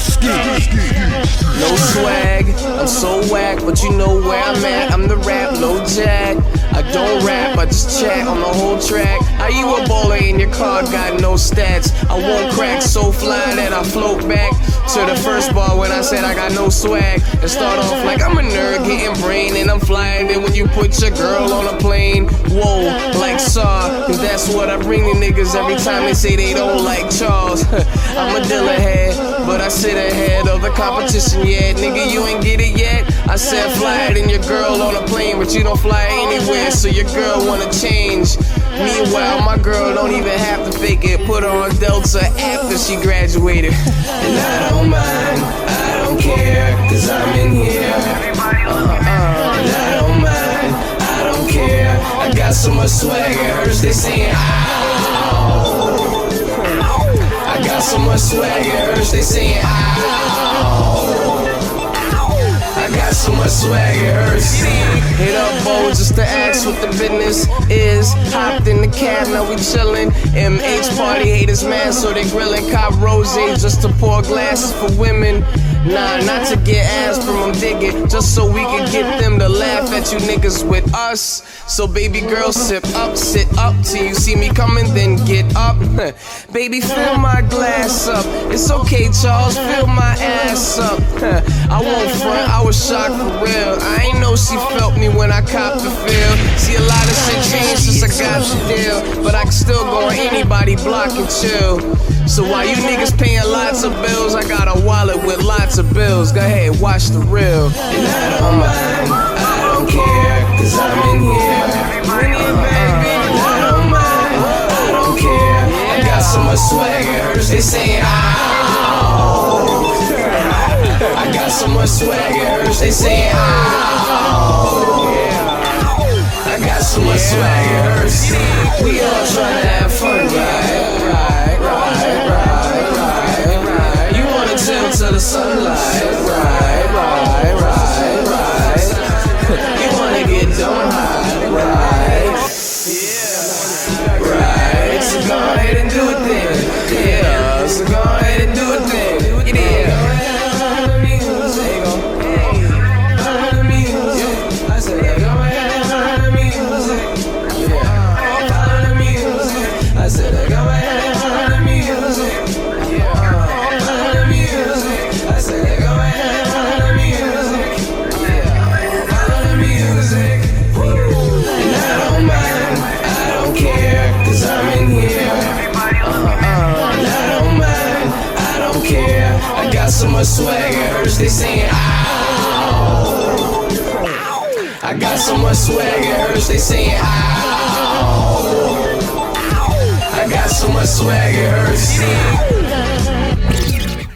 No swag, I'm so whack, but you know where I'm at. I'm the rap, no jack. I don't rap, I just chat on the whole track. How you a baller in your car, got no stats? I won't crack, so fly that I float back to the first bar when I said I got no swag. And start off like I'm a nerd, getting brain, and I'm flying. Then when you put your girl on a plane, whoa, like Saw, cause that's what I bring the niggas every time they say they don't like Charles. I'm a dealer head, but I sit ahead of the competition yet. Nigga, you ain't get it yet? I said fly it in your girl on a plane, but you don't fly anywhere, so your girl wanna change. Meanwhile, my girl don't even have to fake it. Put her on Delta after she graduated. And I don't mind, I don't care, cause I'm in here. And I don't mind, I don't care. I got so much swag, it hurts, they saying ow. I got so much swag, it hurts, they saying ow. I got so much swag, it hurts. Hit up Bo just to ask what the business is. Hopped in the cab, now we chillin'. MH party haters mad, so they grillin'. Cop rosé just to pour glasses for women. Nah, not to get ass from them, dig it. Just so we can get them to laugh at you niggas with us. So baby girl, sip up, sit up. Till you see me coming, then get up. Baby, fill my glass up. It's okay, Charles, fill my ass up. I won't front, I was shocked for real. I ain't know she felt me when I copped the feel. See, a lot of shit changed since I got the deal, but I can still go on anybody block and chill. So while you niggas paying lots of bills, I got a wallet with lots of bills. Go ahead, watch the real. And I don't mind, I don't care, cause I'm in here. And I don't mind, I don't care. I got so much swag, it hurts, they saying ow. I got so much swag, it hurts, they saying ow. I got so much swag, it hurts. We all tryna have fun, right? You wanna chill to the sunlight, right. You wanna get dumb high, right? Yeah, right. So go ahead and do it then. Yeah, so go ahead and do it then. Yeah. I said, go ahead and follow the music. Yeah, follow the music. I said, go ahead and follow the music. Yeah, follow the music. I said, go ahead and follow the music. Yeah, follow the music. And I don't mind, I don't care, cause I'm in here. And I don't mind, I don't care. I got so much swag, it hurts, they saying ow. I got so much swag, it hurts, they saying ow. I got so much swag, it hurts.